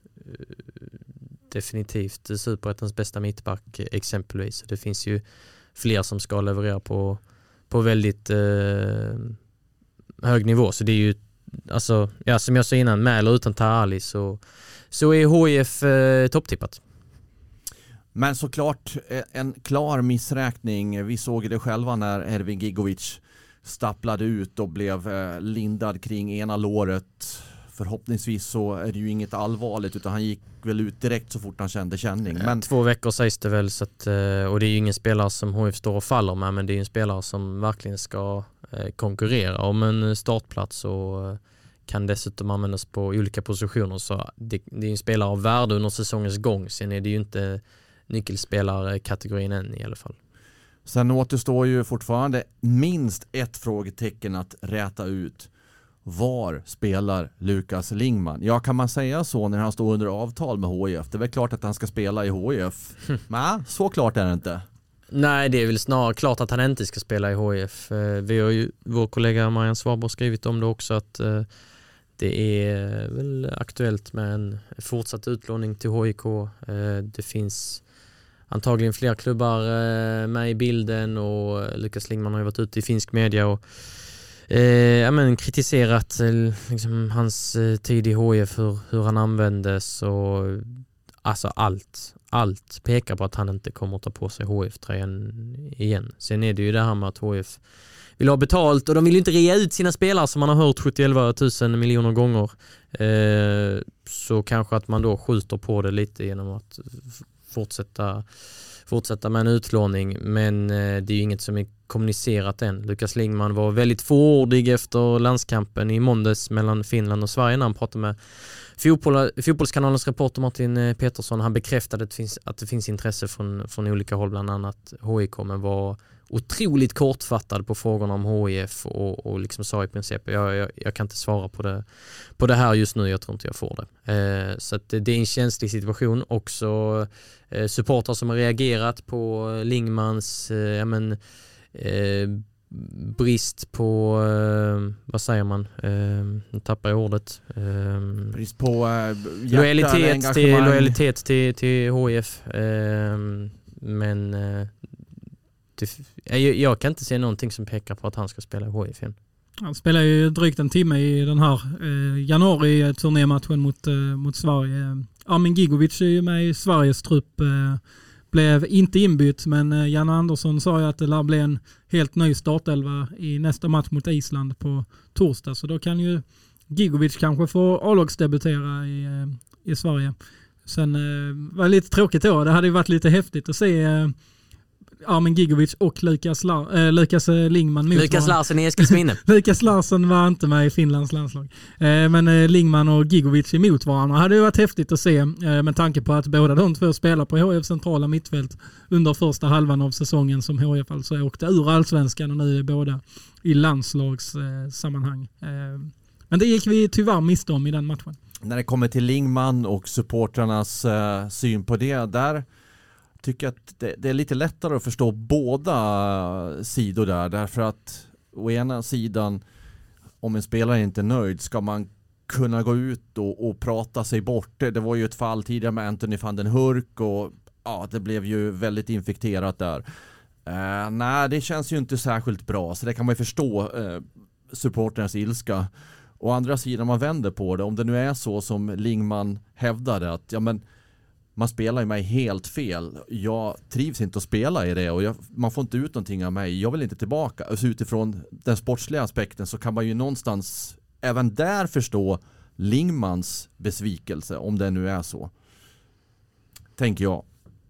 definitivt Superettans bästa mittback exempelvis. Det finns ju fler som ska leverera på väldigt hög nivå. Så det är ju, alltså, ja, som jag sa innan, med eller utan Taha Ali så är HIF topptippat. Men såklart en klar missräkning. Vi såg det själva när Ervin Gigovic stapplade ut och blev lindad kring ena låret. Förhoppningsvis så är det ju inget allvarligt utan han gick väl ut direkt så fort han kände känning. Men 2 veckor sägs det väl så att, och det är ju ingen spelare som HIF står och faller med, men det är ju en spelare som verkligen ska konkurrera om en startplats och kan dessutom användas på olika positioner, så det är en spelare av värde under säsongens gång. Sen är det ju inte nyckelspelarkategorin än i alla fall. Sen återstår ju fortfarande minst ett frågetecken att räta ut. Var spelar Lukas Lingman? Ja, kan man säga så när han står under avtal med HIF? Det är väl klart att han ska spela i HIF. Men så klart är det inte. Nej, det är väl snarare klart att han inte ska spela i HIF. Vi har ju, vår kollega Marianne Svaborg, skrivit om det också, att det är väl aktuellt med en fortsatt utlåning till HIK. Det finns antagligen fler klubbar med i bilden och Lukas Lingman har ju varit ute i finsk media och kritiserat liksom hans tid i HIF, hur han användes och alltså allt pekar på att han inte kommer att ta på sig HIF-tröjan igen. Sen är det ju det här med att HIF vill ha betalt och de vill ju inte rea ut sina spelare som man har hört 71 000 miljoner gånger. Så kanske att man då skjuter på det lite genom att fortsätta med en utlåning, men det är ju inget som är kommunicerat än. Lukas Lingman var väldigt fåordig efter landskampen i måndags mellan Finland och Sverige när han pratade med fotbollskanalens reporter Martin Petersson. Han bekräftade att det finns intresse från olika håll, bland annat HIK, men var otroligt kortfattad på frågorna om HIF och liksom sa i princip jag kan inte svara på det här just nu, jag tror inte jag får det. Så att det är en känslig situation. Också supportrar som har reagerat på Lingmans brist på vad säger man? Nu tappar jag ordet. Brist på lojalitet till HIF. Men jag kan inte se någonting som pekar på att han ska spela i HIF igen. Han spelar ju drygt en timme i den här januari-turnématchen mot Sverige. Armin Gigovic är ju med i Sveriges trupp. Blev inte inbytt, men Janne Andersson sa ju att det lär bli en helt ny startelva i nästa match mot Island på torsdag. Så då kan ju Gigovic kanske få A-lagsdebutera i Sverige. Sen var det lite tråkigt då. Det hade ju varit lite häftigt att se Armin Gigovic och Lukas Lingman mot Lukas Larsson i Eskilsminne. Lukas Larsson var inte med i Finlands landslag. Men Lingman och Gigovic emot varandra hade ju varit häftigt att se, med tanke på att båda de två spelar på HIF centrala mittfält under första halvan av säsongen som HIF alltså åkte ur allsvenskan, och nu är båda i landslagssammanhang. Men det gick vi tyvärr miste om i den matchen. När det kommer till Lingman och supportrarnas syn på det, där tycker jag att det är lite lättare att förstå båda sidor där. Därför att å ena sidan, om en spelare inte är nöjd, ska man kunna gå ut och prata sig bort. Det var ju ett fall tidigare med Anthony van den Hurk och ja, det blev ju väldigt infekterat där. Nej, det känns ju inte särskilt bra, så det kan man ju förstå supporternas ilska. Å andra sidan, man vänder på det, om det nu är så som Lingman hävdade att ja, men man spelar ju mig helt fel. Jag trivs inte att spela i det och man får inte ut någonting av mig. Jag vill inte tillbaka. Alltså utifrån den sportsliga aspekten så kan man ju någonstans även där förstå Lingmans besvikelse, om det nu är så. Tänker jag.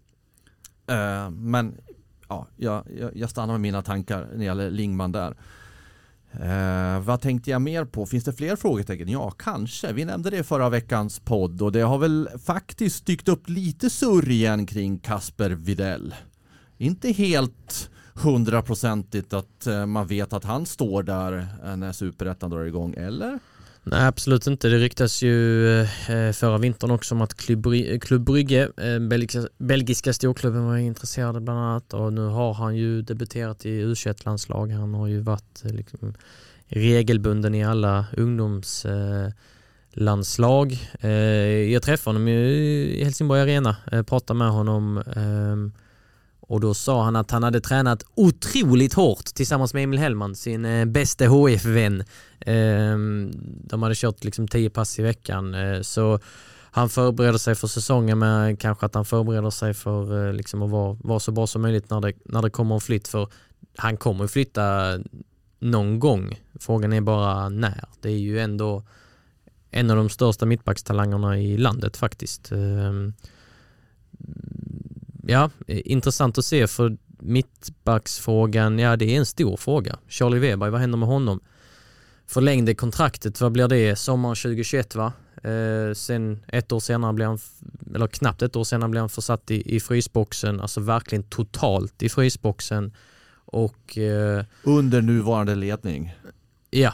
Men ja, jag stannar med mina tankar när det gäller Lingman där. Vad tänkte jag mer på? Finns det fler frågetecken? Ja, kanske. Vi nämnde det i förra veckans podd och det har väl faktiskt dykt upp lite surr igen kring Kasper Widell. Inte helt 100% att man vet att han står där när Superettan drar igång, eller? Nej, absolut inte. Det ryktas ju förra vintern också om att Club Brygge, belgiska storklubben, var intresserade bland annat, och nu har han ju debuterat i U21-landslag. Han har ju varit liksom regelbunden i alla ungdomslandslag. Jag träffade honom i Helsingborg Arena, pratade med honom och då sa han att han hade tränat otroligt hårt tillsammans med Emil Hellman, sin bästa HF-vän. De hade kört liksom 10 pass i veckan. Så han förbereder sig för säsongen, men kanske att han förbereder sig för liksom att vara så bra som möjligt när det kommer en flytt. För han kommer att flytta någon gång. Frågan är bara när. Det är ju ändå en av de största mittbackstalangerna i landet faktiskt. Ja, intressant att se, för mittbacksfrågan, ja, det är en stor fråga. Charlie Weber, vad händer med honom? Förlängde kontraktet, vad blir det? Sommaren 2021, va? Sen ett år senare blir han, eller knappt ett år senare blir han försatt i frysboxen, alltså verkligen totalt i frysboxen. Och under nuvarande ledning. Ja,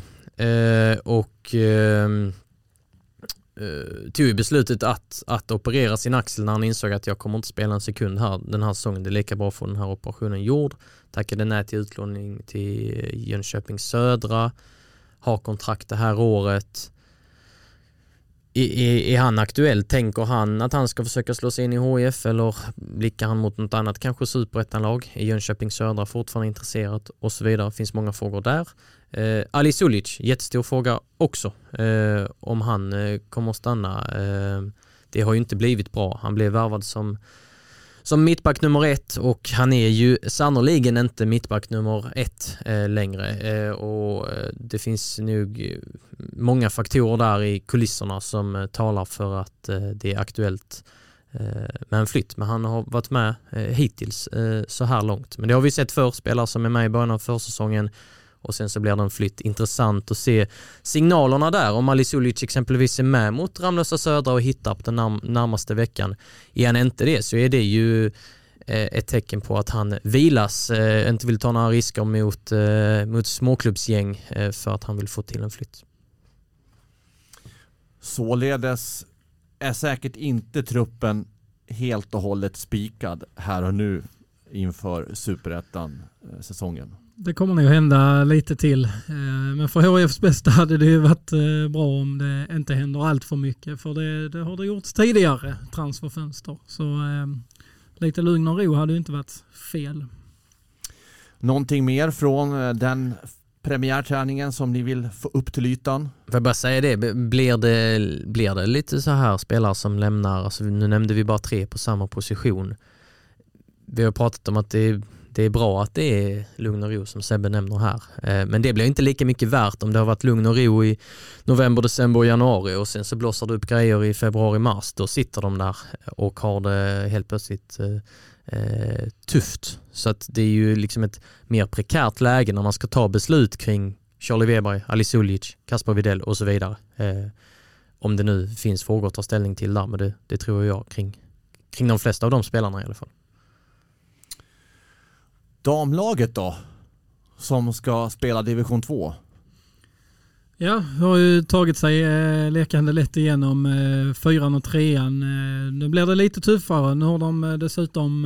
tog ju beslutet att operera sin axel när han insåg att jag kommer inte spela en sekund här den här säsongen. Det är lika bra att få den här operationen gjord. Tackade nej till utlåning till Jönköping Södra. Har kontrakt det här året. Är han aktuell? Tänker han att han ska försöka slå sig in i HF, eller blickar han mot något annat, kanske superettanlag? I Jönköping Södra fortfarande intresserat och så vidare. Det finns många frågor där. Ali Sulic, jättestor fråga också. Om han kommer att stanna. Det har ju inte blivit bra. Han blev värvad som mittback nummer 1 och han är ju sannoliken inte mittback nummer 1 längre. Och det finns nog många faktorer där i kulisserna som talar för att det är aktuellt med en flytt. Men han har varit med hittills så här långt. Men det har vi sett för spelare som är med i början av försäsongen. Och sen så blir det en flytt. Intressant att se signalerna där. Om Ali Sulic exempelvis är med mot Ramlösa Södra och hittar på den närmaste veckan. Är han inte det, så är det ju ett tecken på att han vilas. Inte vill ta några risker mot småklubbsgäng för att han vill få till en flytt. Således är säkert inte truppen helt och hållet spikad här och nu inför Superettan-säsongen. Det kommer nog hända lite till. Men för HFs bästa hade det ju varit bra om det inte händer allt för mycket. För det har det gjorts tidigare transferfönster. Så lite lugn och ro hade ju inte varit fel. Någonting mer från den premiärträningen som ni vill få upp till ytan? Får jag bara säga det, blir det lite så här spelare som lämnar, alltså nu nämnde vi bara 3 på samma position. Vi har pratat om att det är bra att det är lugn och ro som Sebbe nämner här. Men det blir inte lika mycket värt om det har varit lugn och ro i november, december och januari och sen så blåser det upp grejer i februari, mars. Då sitter de där och har det helt plötsligt tufft. Så att det är ju liksom ett mer prekärt läge när man ska ta beslut kring Charlie Weber, Ali Sulic, Kasper Widell och så vidare. Om det nu finns frågor att ta ställning till där, men det tror jag kring de flesta av de spelarna i alla fall. Damlaget då, som ska spela division 2? Ja, har ju tagit sig lekande lätt igenom 4:an och 3:an. Nu blir det lite tuffare. Nu har de dessutom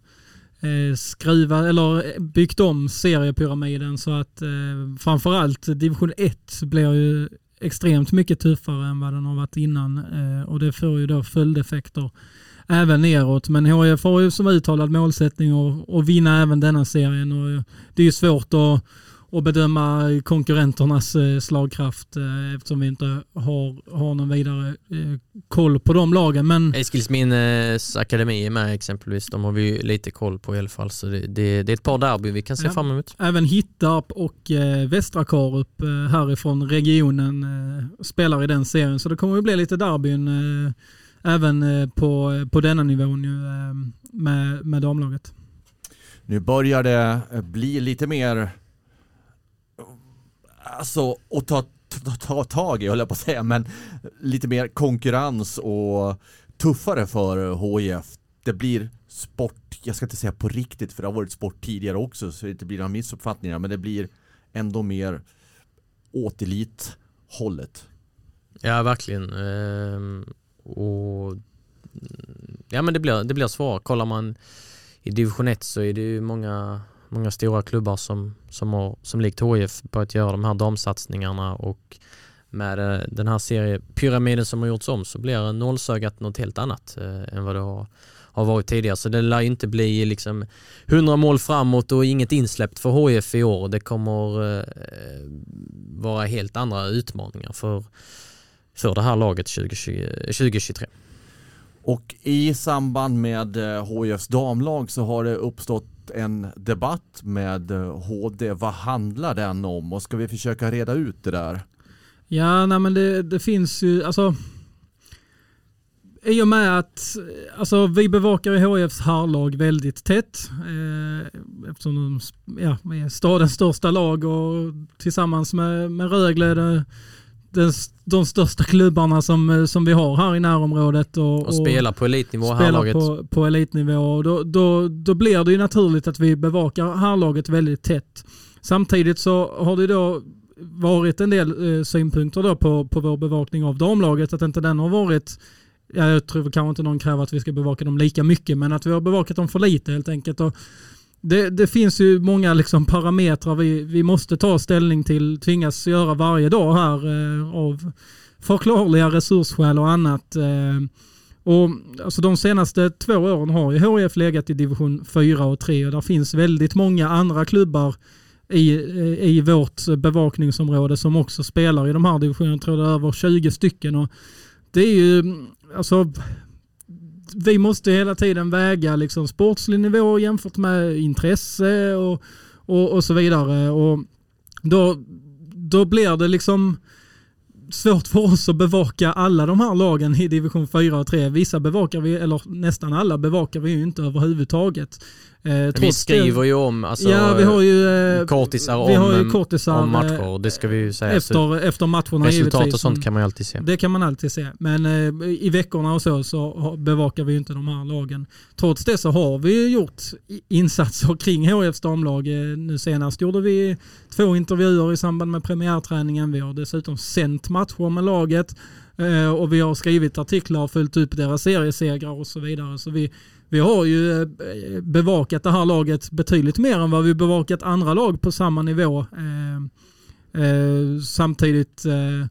byggt om seriepyramiden så att framförallt division 1 blir ju extremt mycket tuffare än vad den har varit innan och det får ju då följdeffekter även neråt. Men HIF har ju som uttalad målsättning att vinna även denna serien och det är ju svårt att bedöma konkurrenternas slagkraft eftersom vi inte har någon vidare koll på de lagen. Men Eskilsminnes akademi är med exempelvis. De har vi lite koll på i alla fall. Så det är ett par derby vi kan se fram emot. Även Hittarp och Västra Karup härifrån regionen spelar i den serien. Så det kommer att bli lite derbyn även på denna nivån ju, med damlaget. Nu börjar det bli lite mer att ta tag i, höll jag på att säga, men lite mer konkurrens och tuffare för HIF. Det blir sport, jag ska inte säga på riktigt för det har varit sport tidigare också så det inte blir några missuppfattningar, men det blir ändå mer åt elithållet. Ja, verkligen. Ja, men det blir svårt. Kollar man i division 1 så är det ju många stora klubbar som likt HIF på att göra de här damsatsningarna och med den här seriepyramiden som har gjorts om så blir nollsögat något helt annat än vad det har varit tidigare. Så det lär inte bli liksom 100 mål framåt och inget insläppt för HIF i år. Det kommer vara helt andra utmaningar för det här laget 2023. Och i samband med HIFs damlag så har det uppstått en debatt med HD. Vad handlar den om? Och ska vi försöka reda ut det där? Ja, nej, men det finns ju, alltså i och med att vi bevakar i HIFs herrlag väldigt tätt eftersom de är stadens största lag och tillsammans med Rögle är det de största klubbarna som vi har här i närområdet och spelar på elitnivå spelar på elitnivå och då blir det ju naturligt att vi bevakar herrlaget väldigt tätt. Samtidigt så har det då varit en del synpunkter då på vår bevakning av damlaget att inte den har varit, jag tror kanske inte någon kräver att vi ska bevaka dem lika mycket, men att vi har bevakat dem för lite helt enkelt. Och det finns ju många liksom parametrar vi måste ta ställning till, tvingas göra varje dag här av förklarliga resursskäl och annat. Och alltså de senaste 2 åren har ju HIF legat i division 4 och 3 och där finns väldigt många andra klubbar i vårt bevakningsområde som också spelar i de här divisionerna. Jag tror det är över 20 stycken och det är ju alltså vi måste hela tiden väga liksom sportslig nivå jämfört med intresse och så vidare och då blir det liksom svårt för oss att bevaka alla de här lagen i division 4 och 3. Vissa bevakar vi, eller nästan alla bevakar vi ju inte överhuvudtaget. Vi skriver ju om vi har ju kortisar om matcher, det ska vi ju säga. Efter matcherna resultat givetvis, och sånt kan man ju alltid se. Det kan man alltid se. Men i veckorna och så bevakar vi ju inte de här lagen. Trots det så har vi gjort insatser kring HIFs damlag. Nu senast gjorde vi 2 intervjuer i samband med premiärträningen. Vi har dessutom sänt matcher med laget och vi har skrivit artiklar och följt upp deras seriesegrar och så vidare. Så vi har ju bevakat det här laget betydligt mer än vad vi bevakat andra lag på samma nivå. Samtidigt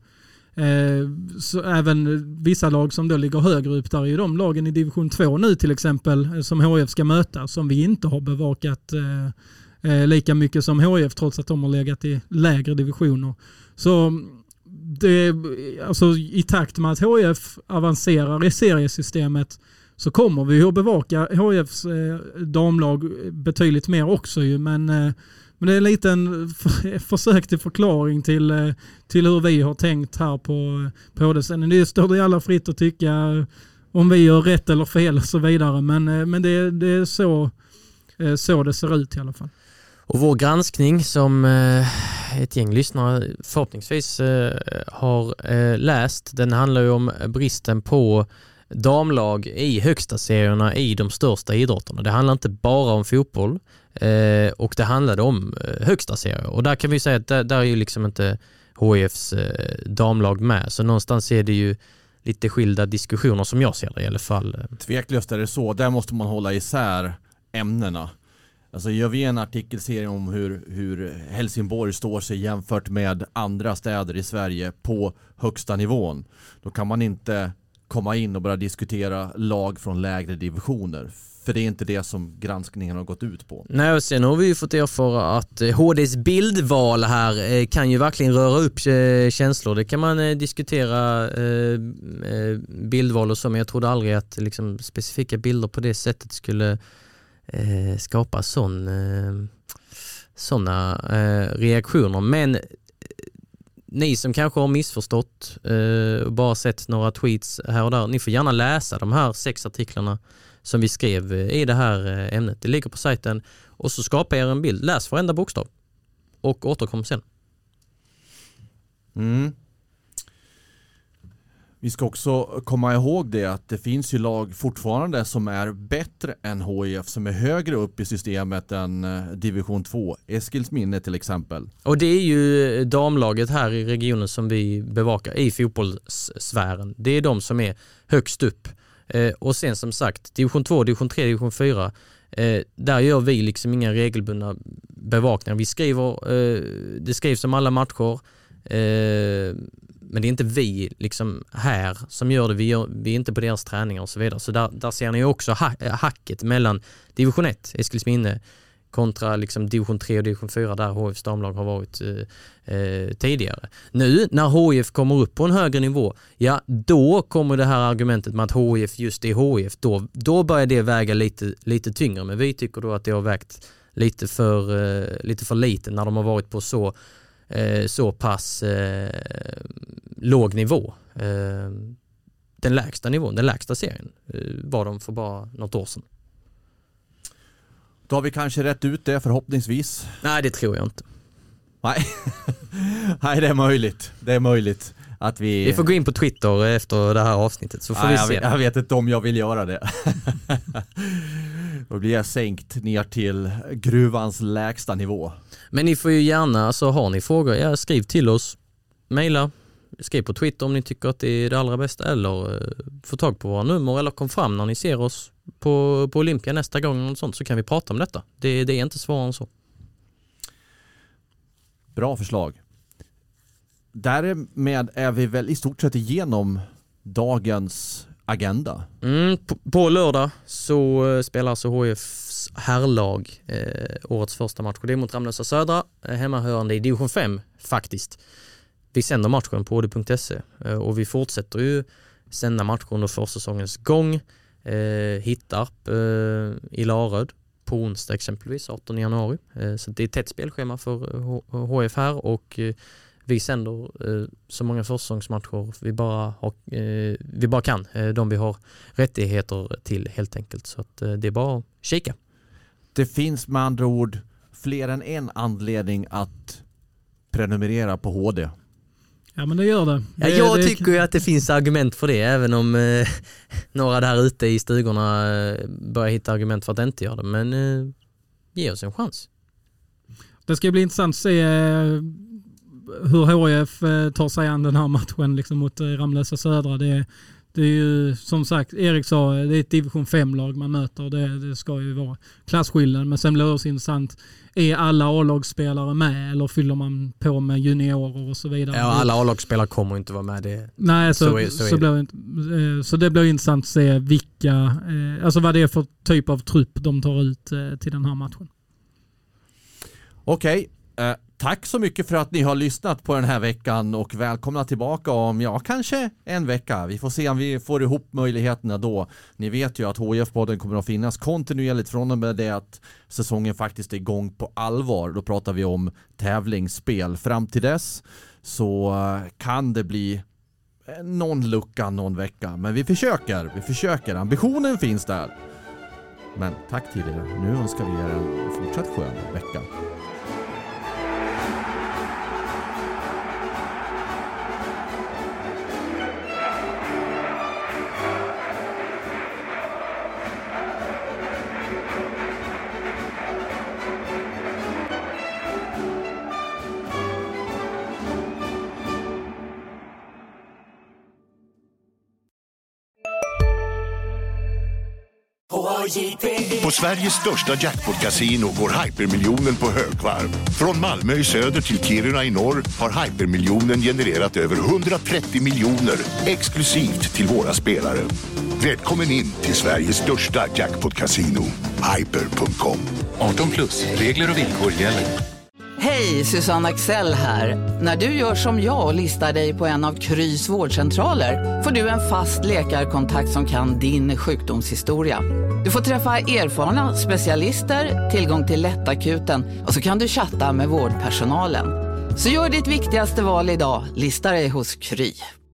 så även vissa lag som då ligger högre upp, där är ju de lagen i division 2 nu till exempel som HIF ska möta som vi inte har bevakat lika mycket som HIF trots att de har legat i lägre divisioner. Så det, alltså, i takt med att HIF avancerar i seriesystemet så kommer vi att bevaka HIFs damlag betydligt mer också ju, men det är en liten försök till förklaring till hur vi har tänkt här på det. Sen det står det alla fritt att tycka om vi gör rätt eller fel och så vidare, men det är så det ser ut i alla fall. Och vår granskning som ett gäng lyssnare förhoppningsvis har läst, den handlar ju om bristen på damlag i högsta serierna i de största idrotterna. Det handlar inte bara om fotboll och det handlade om högsta serier. Och där kan vi säga att där är ju liksom inte HIFs damlag med. Så någonstans är det ju lite skilda diskussioner som jag ser det i alla fall. Tveklöst är det så. Där måste man hålla isär ämnena. Alltså gör vi en artikelserie om hur Helsingborg står sig jämfört med andra städer i Sverige på högsta nivån, då kan man inte komma in och börja diskutera lag från lägre divisioner. För det är inte det som granskningen har gått ut på. Nej, och sen har vi ju fått erfara att HDs bildval här kan ju verkligen röra upp känslor. Det kan man diskutera bildval och så, men jag trodde aldrig att liksom, specifika bilder på det sättet skulle skapa sådana reaktioner. Men ni som kanske har missförstått och bara sett några tweets här och där, ni får gärna läsa de här 6 artiklarna som vi skrev i det här ämnet. Det ligger på sajten och så skapa er en bild. Läs varenda bokstav och återkom sen. Vi ska också komma ihåg det att det finns ju lag fortfarande som är bättre än HIF, som är högre upp i systemet än division 2. Eskilsminne till exempel. Och det är ju damlaget här i regionen som vi bevakar i fotbollssfären. Det är de som är högst upp. Och sen som sagt, division 2, division 3, division 4, där gör vi liksom inga regelbundna bevakningar. Vi skriver, det skrivs om alla matcher, men det är inte vi liksom här som gör det. Vi är inte på deras träningar och så vidare. Så där ser ni också hacket mellan division 1, Eskilsminne, kontra liksom division 3 och division 4 där HIFs damlag har varit tidigare. Nu när HIF kommer upp på en högre nivå, ja då kommer det här argumentet med att HIF just är HIF, då börjar det väga lite tyngre. Men vi tycker då att det har vägt lite för lite när de har varit på så pass låg nivå. Den lägsta nivån, den lägsta serien var de för bara något år sedan. Då har vi kanske rätt ut det förhoppningsvis. Nej, det tror jag inte. Nej, Nej det är möjligt. Det är möjligt att vi får gå in på Twitter efter det här avsnittet så får vi se. Jag vet inte om jag vill göra det. Då blir jag sänkt ner till gruvans lägsta nivå. Men ni får ju gärna, alltså har ni frågor, skriv till oss, mejla, skriv på Twitter om ni tycker att det är det allra bästa, eller få tag på våra nummer, eller kom fram när ni ser oss på Olympia nästa gång och sånt, så kan vi prata om detta. Det är inte svårare än så. Bra förslag. Därmed är vi väl i stort sett igenom dagens agenda. På lördag så spelar alltså HIFs herrlag årets första match. Det är mot Ramlösa Södra, hemmahörande i division 5 faktiskt. Vi sänder matchen på hd.se och vi fortsätter ju sända matcher under försäsongens gång. Hittarp i Laröd på onsdag exempelvis, 18 januari. Så det är ett tätt spelschema för HIF här, och vi sänder så många försäsongsmatcher vi bara kan. De vi har rättigheter till helt enkelt. Så att det är bara att kika. Det finns med andra ord fler än en anledning att prenumerera på HD. Ja, men det gör det. Jag tycker ju att det finns argument för det, även om några där ute i stugorna börjar hitta argument för att inte göra det. Men ge oss en chans. Det ska bli intressant att se hur HIF tar sig an den här matchen liksom mot Ramlösa Södra. Det är ju som sagt, Erik sa, det är ett division 5-lag man möter. Det ska ju vara klasskillnad. Men sen blir det också intressant, är alla A-lagsspelare med eller fyller man på med juniorer och så vidare? Ja, alla A-lagsspelare kommer inte vara med. Nej, så det blir intressant att se vilka, alltså vad det är för typ av trupp de tar ut till den här matchen. Okej. Tack så mycket för att ni har lyssnat på den här veckan, och välkomna tillbaka om kanske en vecka. Vi får se om vi får ihop möjligheterna då. Ni vet ju att HIF-podden kommer att finnas kontinuerligt från och med det att säsongen faktiskt är igång på allvar. Då pratar vi om tävlingsspel. Fram till dess så kan det bli någon lucka någon vecka. Men vi försöker. Ambitionen finns där. Men tack till er. Nu önskar vi er en fortsatt skön vecka. På Sveriges största jackpot-casino går Hypermiljonen på högvarv. Från Malmö i söder till Kiruna i norr har Hypermiljonen genererat över 130 miljoner exklusivt till våra spelare. Välkommen in till Sveriges största jackpot-casino, hyper.com. 18+, regler och villkor gäller. Hej, Susanne Axel här. När du gör som jag och listar dig på en av Krys vårdcentraler får du en fast läkarkontakt som kan din sjukdomshistoria. Du får träffa erfarna specialister, tillgång till lättakuten och så kan du chatta med vårdpersonalen. Så gör ditt viktigaste val idag, listar dig hos Kry.